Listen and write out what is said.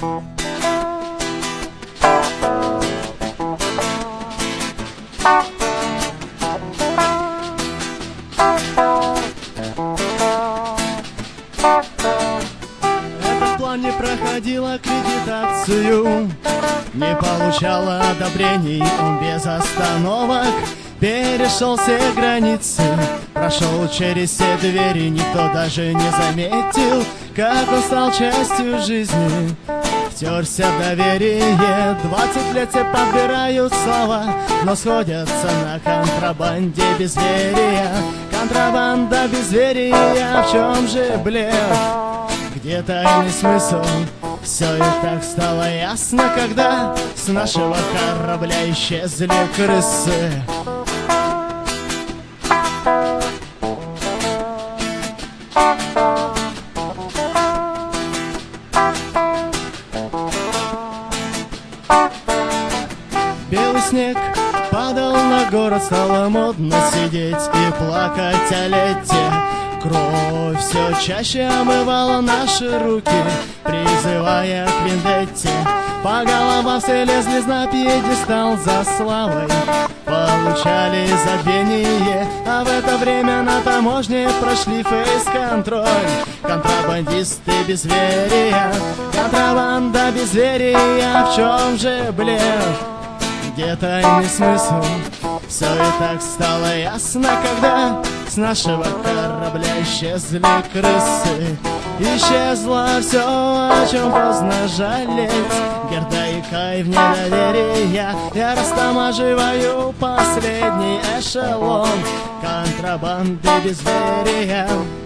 Этот план не проходил аккредитацию, не получал одобрений, он без остановок перешел все границы, прошел через все двери, никто даже не заметил, как он стал частью жизни. Втерся в доверие, 20 лет все подбирают слова, но сходятся на контрабанде безверия. Контрабанда безверия, в чем же блеф? Где тайный смысл? Все и так стало ясно, когда с нашего корабля исчезли крысы. Белый снег падал на город, стало модно сидеть и плакать о лете. Кровь все чаще омывала наши руки, призывая к вендетте. По головам все лезли на пьедестал за славой, получали забвение, а в это время на таможне прошли фейс-контроль. Контрабандисты безверия, контрабанда безверия, в чем же блеф? Где тайный смысл? Все и так стало ясно, когда с нашего корабля исчезли крысы. Исчезло все, о чем поздно жалеть. Герда и Кай в недоверие, я растамаживаю последний эшелон контрабанды безверия.